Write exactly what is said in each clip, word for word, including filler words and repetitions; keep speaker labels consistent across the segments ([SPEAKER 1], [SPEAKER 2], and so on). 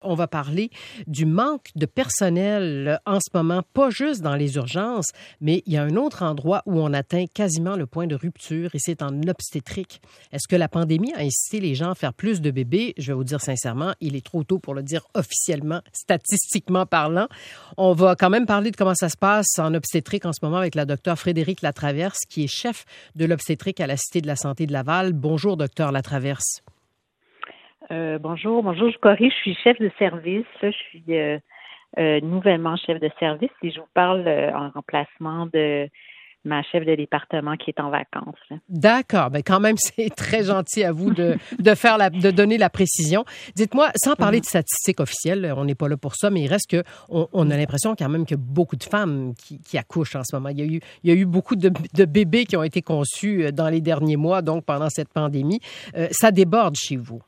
[SPEAKER 1] on va parler du manque de personnel en ce moment, pas juste dans les urgences, mais il y a un autre endroit où on atteint quasiment le point de rupture et c'est en obstétrique. Est-ce que la pandémie a incité les gens à faire plus de bébés? Je vais vous dire sincèrement, il est trop tôt pour le dire officiellement, statistiquement parlant. On va quand même parler de comment ça se passe en obstétrique en ce moment avec la docteure Frédérique Latraverse, qui est chef de l'obstétrique à la Cité de la Santé de Laval. Bonjour, docteur Latraverse.
[SPEAKER 2] Euh, bonjour, bonjour, je corrige, je suis chef de service, là, je suis euh, euh, nouvellement chef de service et je vous parle euh, en remplacement de ma chef de département qui est en vacances. Là. D'accord,
[SPEAKER 1] bien quand même, c'est très gentil à vous de, de faire la, de donner la précision. Dites-moi, sans parler mm-hmm. de statistiques officielles, on n'est pas là pour ça, mais il reste que on, on a l'impression quand même qu'il y a beaucoup de femmes qui, qui accouchent en ce moment. Il y a eu, il y a eu beaucoup de, de bébés qui ont été conçus dans les derniers mois, donc pendant cette pandémie. Euh, ça déborde chez vous.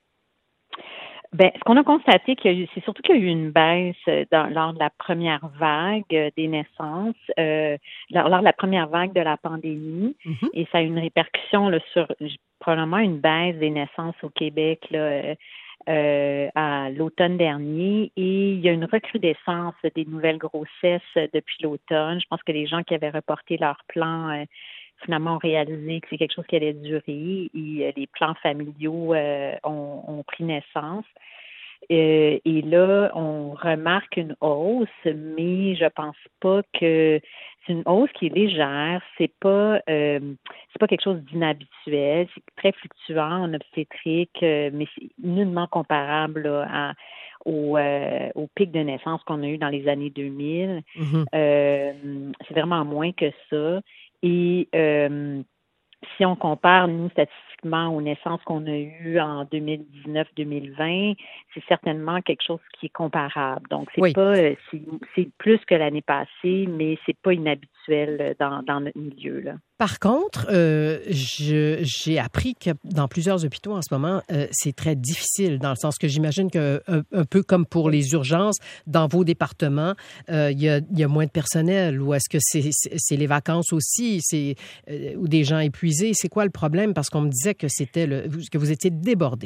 [SPEAKER 2] Ben, ce qu'on a constaté, qu'il y a eu, c'est surtout qu'il y a eu une baisse dans, lors de la première vague des naissances, euh, lors, lors de la première vague de la pandémie, mm-hmm. et ça a eu une répercussion là, sur probablement une baisse des naissances au Québec là, euh, à l'automne dernier, et il y a une recrudescence des nouvelles grossesses depuis l'automne. Je pense que les gens qui avaient reporté leur plan euh, finalement ont réalisé que c'est quelque chose qui allait durer et euh, les plans familiaux euh, ont, ont pris naissance. Euh, et là, on remarque une hausse, mais je pense pas que c'est une hausse qui est légère. C'est pas euh, c'est pas quelque chose d'inhabituel. C'est très fluctuant en obstétrique, euh, mais c'est nullement comparable là, à Au, euh, au pic de naissance qu'on a eu dans les années deux mille. Mm-hmm. Euh, c'est vraiment moins que ça. Et euh, si on compare, nous, statistiquement, aux naissances qu'on a eues en deux mille dix-neuf deux mille vingt, c'est certainement quelque chose qui est comparable. Donc, c'est oui. pas c'est, c'est plus que l'année passée, mais c'est pas inhabituel dans, dans notre milieu, là.
[SPEAKER 1] Par contre, euh, je, j'ai appris que dans plusieurs hôpitaux en ce moment, euh, c'est très difficile, dans le sens que j'imagine que un, un peu comme pour les urgences, dans vos départements, euh, il y a, il y a moins de personnel, ou est-ce que c'est, c'est, c'est les vacances aussi, c'est, euh, ou des gens épuisés? C'est quoi le problème? Parce qu'on me disait que c'était le, que vous étiez débordé.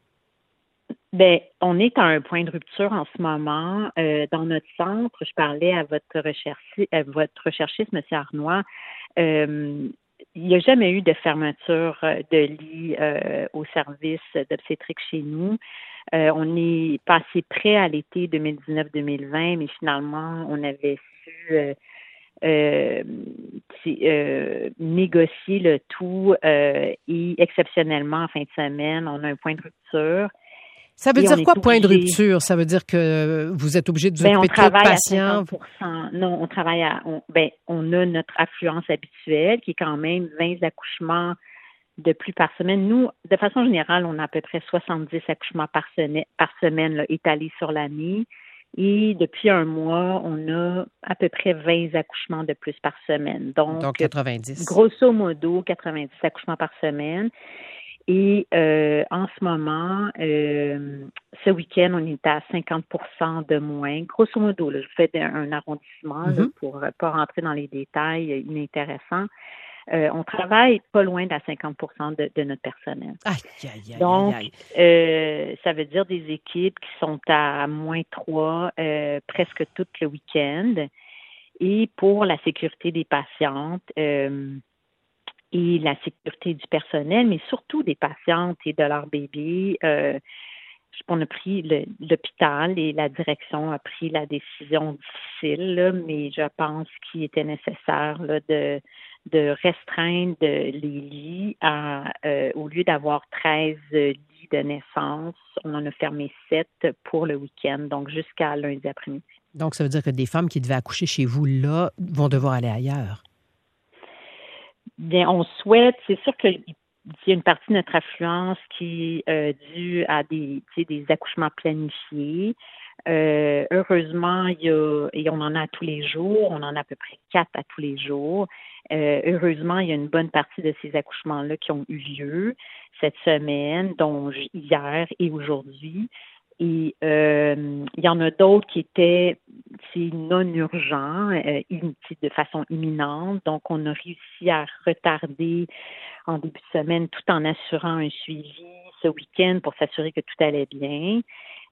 [SPEAKER 2] Bien, on est à un point de rupture en ce moment. Euh, dans notre centre, je parlais à votre recherchiste, à votre recherchiste, M. Arnois, euh, il n'y a jamais eu de fermeture de lit euh, au service d'obstétrique chez nous. Euh, on est passé près à l'été deux mille dix-neuf deux mille vingt, mais finalement, on avait su euh, euh, euh, négocier le tout euh, et exceptionnellement, en fin de semaine, on a un point de rupture.
[SPEAKER 1] Ça veut dire quoi, point de rupture? Ça veut dire que vous êtes obligé de vous
[SPEAKER 2] ben,
[SPEAKER 1] occuper de trop de patients?
[SPEAKER 2] cinquante pour cent. Non, on travaille à... On, ben, on a notre affluence habituelle, qui est quand même vingt accouchements de plus par semaine. Nous, de façon générale, on a à peu près soixante-dix accouchements par semaine, par semaine là, étalés sur l'année. Et depuis un mois, on a à peu près vingt accouchements de plus par semaine. Donc,
[SPEAKER 1] Donc quatre-vingt-dix.
[SPEAKER 2] Grosso modo, quatre-vingt-dix accouchements par semaine. Et euh, en ce moment, euh, ce week-end, on est à cinquante pour cent de moins. Grosso modo, là, je fais un arrondissement mm-hmm. là, pour ne pas rentrer dans les détails inintéressants. Euh, on travaille pas loin de la cinquante pour cent de, de notre personnel.
[SPEAKER 1] Aïe, aïe, aïe,
[SPEAKER 2] Donc,
[SPEAKER 1] aïe, aïe.
[SPEAKER 2] Euh, ça veut dire des équipes qui sont à moins trois euh, presque tout le week-end. Et pour la sécurité des patientes, euh, et la sécurité du personnel, mais surtout des patientes et de leurs bébés. Euh, on a pris le, l'hôpital et la direction a pris la décision difficile, là, mais je pense qu'il était nécessaire là, de, de restreindre les lits à, euh, au lieu d'avoir treize lits de naissance, on en a fermé sept pour le week-end, donc jusqu'à lundi après-midi.
[SPEAKER 1] Donc, ça veut dire que des femmes qui devaient accoucher chez vous, là, vont devoir aller ailleurs?
[SPEAKER 2] Bien, on souhaite, c'est sûr qu'il y a une partie de notre affluence qui est euh, due à des, des accouchements planifiés. Euh, heureusement, il y a, et on en a tous les jours, on en a à peu près quatre à tous les jours. Euh, heureusement, il y a une bonne partie de ces accouchements-là qui ont eu lieu cette semaine, dont hier et aujourd'hui. Et euh, il y en a d'autres qui étaient non urgents, euh, de façon imminente. Donc, on a réussi à retarder en début de semaine tout en assurant un suivi ce week-end pour s'assurer que tout allait bien.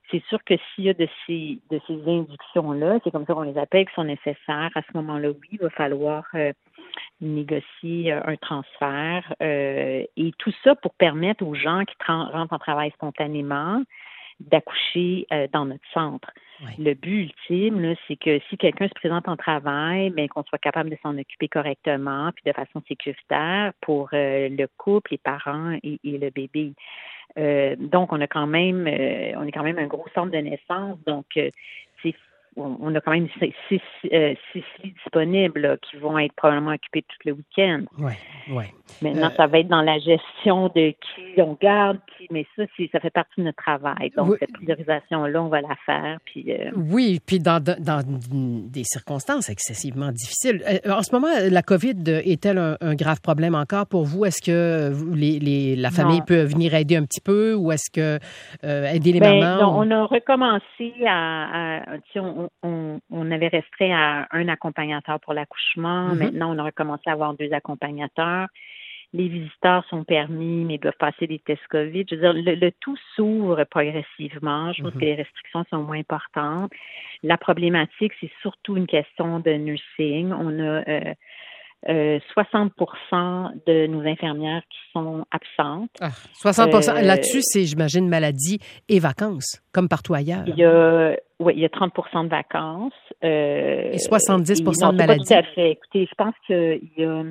[SPEAKER 2] c'est sûr que s'il y a de ces de ces inductions-là, c'est comme ça qu'on les appelle, qui sont nécessaires, à ce moment-là, oui, il va falloir euh, négocier euh, un transfert. Euh, et tout ça pour permettre aux gens qui tra- rentrent en travail spontanément d'accoucher euh, dans notre centre.
[SPEAKER 1] Oui.
[SPEAKER 2] Le but ultime, là, c'est que si quelqu'un se présente en travail, bien, qu'on soit capable de s'en occuper correctement puis de façon sécuritaire pour euh, le couple, les parents et, et le bébé. Euh, donc, on a quand même, euh, on est quand même un gros centre de naissance. Donc, euh, c'est on, on a quand même six, six, euh, six lits disponibles là, qui vont être probablement occupés tout le week-end.
[SPEAKER 1] Oui, oui.
[SPEAKER 2] Maintenant,
[SPEAKER 1] Euh,
[SPEAKER 2] ça va être dans la gestion de qui on garde, qui, mais ça, c'est, ça fait partie de notre travail. Donc,
[SPEAKER 1] oui.
[SPEAKER 2] cette priorisation-là, on va la faire. Puis, euh,
[SPEAKER 1] Oui, puis dans, dans, dans des circonstances excessivement difficiles. Euh, En ce moment, la COVID est-elle un, un grave problème encore pour vous? Est-ce que vous, les, les, la famille
[SPEAKER 2] non.
[SPEAKER 1] peut venir aider un petit peu ou est-ce que euh, aider les
[SPEAKER 2] Ben,
[SPEAKER 1] mamans?
[SPEAKER 2] non,
[SPEAKER 1] ou...
[SPEAKER 2] on a recommencé à, à tu sais, on, on, on avait restreint à un accompagnateur pour l'accouchement.
[SPEAKER 1] Mm-hmm.
[SPEAKER 2] Maintenant, on a recommencé à avoir deux accompagnateurs. Les visiteurs sont permis, mais ils doivent passer des tests COVID. Je veux dire, le, le tout s'ouvre progressivement. Je pense mm-hmm. que les restrictions sont moins importantes. La problématique, c'est surtout une question de nursing. On a euh, euh, soixante pour cent de nos infirmières qui sont absentes.
[SPEAKER 1] Ah, soixante pour cent.
[SPEAKER 2] Euh,
[SPEAKER 1] Là-dessus, c'est, j'imagine, maladie et vacances, comme partout ailleurs.
[SPEAKER 2] Il y a, oui, il y a trente pour cent de vacances. Euh,
[SPEAKER 1] et soixante-dix pour cent
[SPEAKER 2] et non,
[SPEAKER 1] de maladie.
[SPEAKER 2] Pas tout à fait. Écoutez, je pense qu'il y a...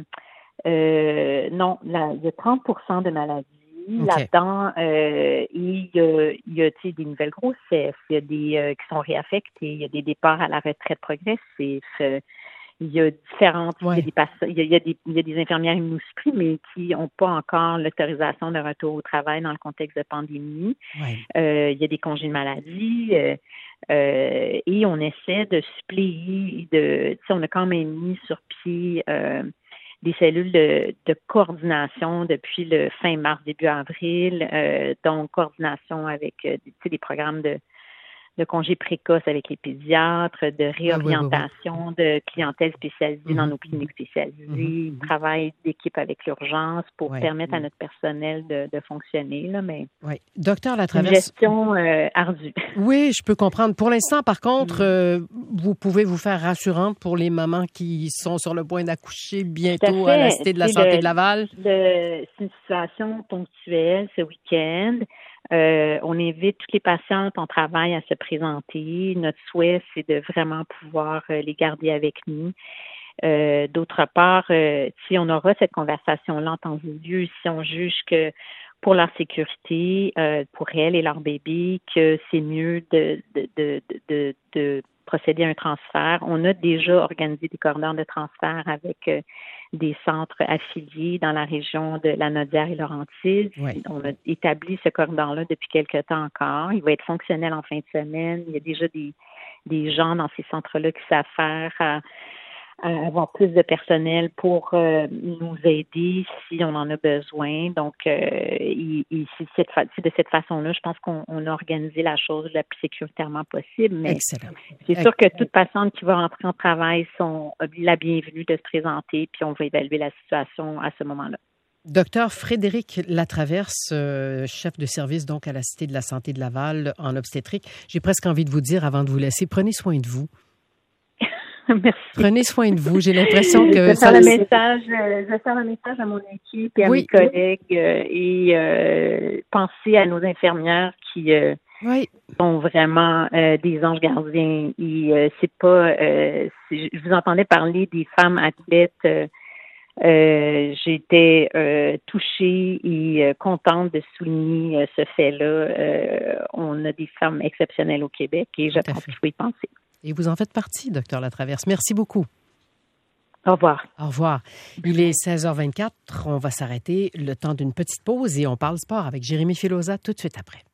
[SPEAKER 2] Euh, non, là, il y a trente pour cent de maladies okay. là-dedans. Euh, et il y a, il y a tu sais, des nouvelles grossesses, il y a des euh, qui sont réaffectées, il y a des départs à la retraite progressifs. Euh, il y a différentes, ouais. il, y a des pass- il, y a, il, y a des, il y a des infirmières immunosupprimées mais qui n'ont pas encore l'autorisation de retour au travail dans le contexte de pandémie.
[SPEAKER 1] Ouais.
[SPEAKER 2] Euh, il y a des congés de maladie. Euh, euh, et on essaie de suppléer, de, tu sais, on a quand même mis sur pied euh, des cellules de, de coordination depuis le fin mars, début avril, euh, donc coordination avec euh, tu sais, des programmes de, de congés précoces avec les pédiatres, de réorientation oui, oui, oui. de clientèle spécialisée mm-hmm. dans nos cliniques spécialisées, mm-hmm. travail d'équipe avec l'urgence pour oui, permettre oui. à notre personnel de, de fonctionner. Là, mais
[SPEAKER 1] oui. Docteur Latraverse.
[SPEAKER 2] Une gestion euh, ardue.
[SPEAKER 1] Oui, je peux comprendre. Pour l'instant, par contre, mm. euh, vous pouvez vous faire rassurante pour les mamans qui sont sur le point d'accoucher bientôt à, à la Cité de la Santé
[SPEAKER 2] le,
[SPEAKER 1] de Laval.
[SPEAKER 2] Le, c'est une situation ponctuelle ce week-end. Euh, on invite toutes les patientes en travail à se présenter. Notre souhait, c'est de vraiment pouvoir euh, les garder avec nous. Euh, d'autre part, euh, si on aura cette conversation-là en temps et lieu, si on juge que pour leur sécurité, euh, pour elles et leur bébé, que c'est mieux de, de, de, de, de procéder à un transfert. On a déjà organisé des corridors de transfert avec euh, des centres affiliés dans la région de la Naudière et Laurentides.
[SPEAKER 1] Oui.
[SPEAKER 2] On a établi ce corridor-là depuis quelque temps encore. Il va être fonctionnel en fin de semaine. Il y a déjà des, des gens dans ces centres-là qui savent faire à, à avoir plus de personnel pour euh, nous aider si on en a besoin. Donc, euh, et, et c'est, cette, c'est de cette façon-là, je pense qu'on on a organisé la chose la plus sécuritairement possible. Mais
[SPEAKER 1] Excellent.
[SPEAKER 2] c'est sûr que toute patiente qui va rentrer en travail sont la bienvenue de se présenter, puis on va évaluer la situation à ce moment-là.
[SPEAKER 1] Docteur Frédéric Latraverse, euh, chef de service donc à la Cité de la Santé de Laval en obstétrique. J'ai presque envie de vous dire avant de vous laisser, prenez soin de vous.
[SPEAKER 2] Merci.
[SPEAKER 1] Prenez soin de vous. J'ai l'impression que...
[SPEAKER 2] Je vais, ça... faire, le message, je vais faire le message à mon équipe et à oui. mes collègues euh, et euh, penser à nos infirmières qui euh, oui. sont vraiment euh, des anges gardiens. Et euh, c'est pas... Euh, c'est, je vous entendais parler des femmes athlètes. Euh, euh, j'étais euh, touchée et euh, contente de souligner euh, ce fait-là. Euh, on a des femmes exceptionnelles au Québec et je pense qu'il faut y penser.
[SPEAKER 1] Et vous en faites partie, docteur Latraverse. Merci beaucoup.
[SPEAKER 2] Au revoir.
[SPEAKER 1] Au revoir. Il est seize heures vingt-quatre. On va s'arrêter le temps d'une petite pause et on parle sport avec Jérémy Filosa tout de suite après.